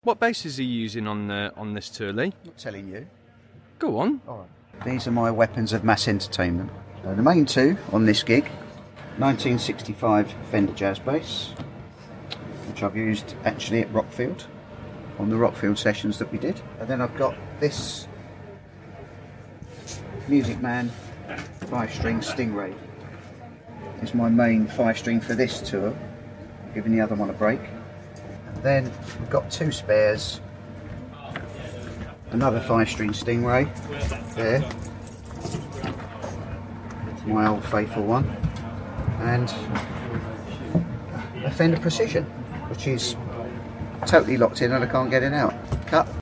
What basses are you using on this tour, Lee? I'm not telling you. Go on. All right. These are my weapons of mass entertainment. The main two on this gig, 1965 Fender Jazz Bass, which I've used actually at Rockfield, on the Rockfield sessions that we did. And then I've got this Music Man 5-string Stingray. It's my main 5-string for this tour, I'm giving the other one a break. And then we've got two spares, another 5-string Stingray there, my old faithful one, and a Fender Precision, which is totally locked in and I can't get it out. Cut.